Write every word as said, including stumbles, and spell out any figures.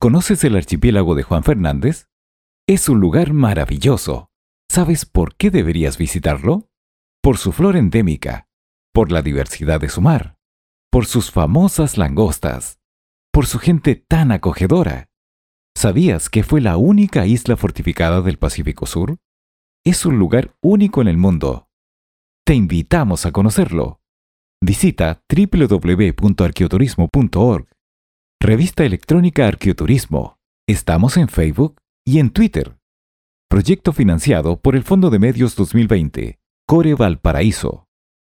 ¿Conoces el archipiélago de Juan Fernández? Es un lugar maravilloso. ¿Sabes por qué deberías visitarlo? Por su flora endémica, por la diversidad de su mar, por sus famosas langostas, por su gente tan acogedora. ¿Sabías que fue la única isla fortificada del Pacífico Sur? Es un lugar único en el mundo. Te invitamos a conocerlo. Visita doble u doble u doble u punto arqueoturismo punto org. Revista electrónica Arqueoturismo. Estamos en Facebook y en Twitter. Proyecto financiado por el Fondo de Medios dos mil veinte, Core Valparaíso.